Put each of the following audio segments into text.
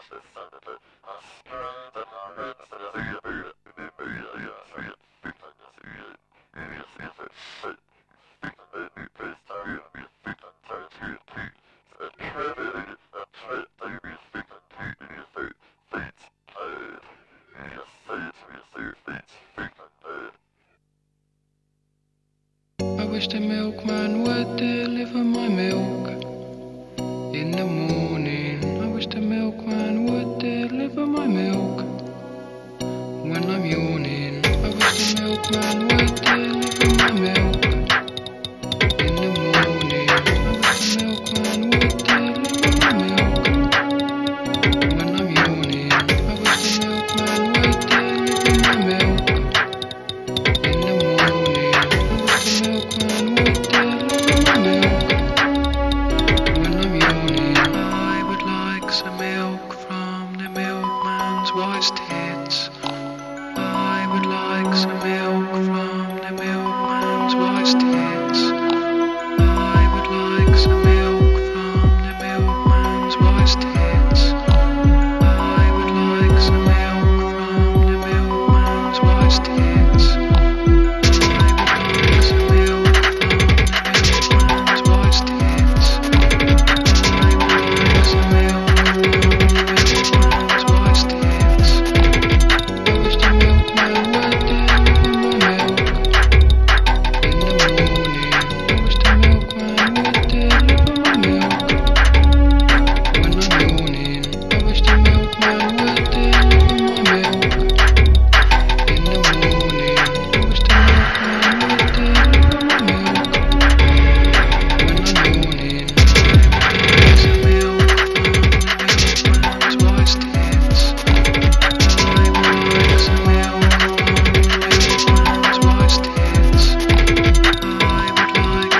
I wish the milkman would deliver my milk in the morning. I wish the milkman would deliver my milk when I'm yawning. I wish the milkman would deliver my milk in the morning. I wish the milkman would deliver my milk when I'm yawning. I wish the milkman would deliver my milk in the morning. I wish the milkman would deliver my milk when I'm yawning. I would like some milk from the milkman's wife's tits. I would like some milk from the milkman's wife's tits. I would like some milk from the milkman's wife's tits. I would like some milk from the milkman's wife's tits. I would like some milk from the milkman's wife's tits. I would like some milk from the milkman's wife's tits. I wish the milkman would deliver my milk in the morning. I wish the milkman would deliver my milk when I'm yawning. I wish the milkman would deliver my milk in the morning. I wish the milkman would deliver my milk when I'm yawning. Some milk from the milkman's wife's tits. I would like some milk from the milkman's wife's tits. I would like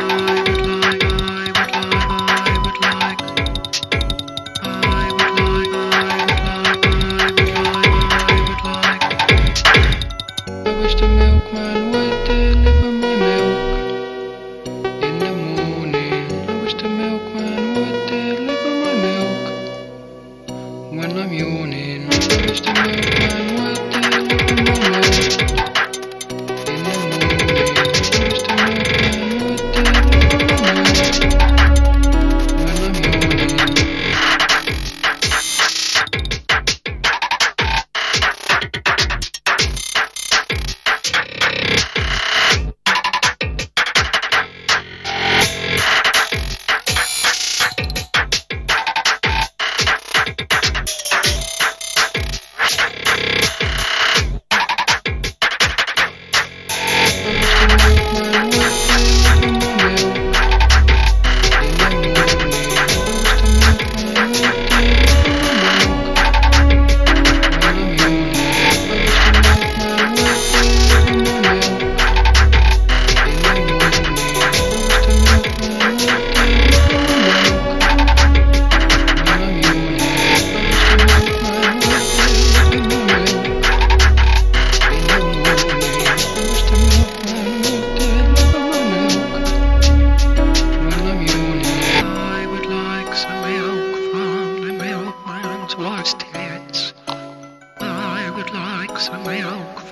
I wish the milkman would deliver my milk in the morning. I wish the milkman would deliver my milk when I'm yawning. I wish the milkman would deliver my milk in the morning. I wish the milkman would deliver my milk when I'm yawning. Wife's tits. I would like some milk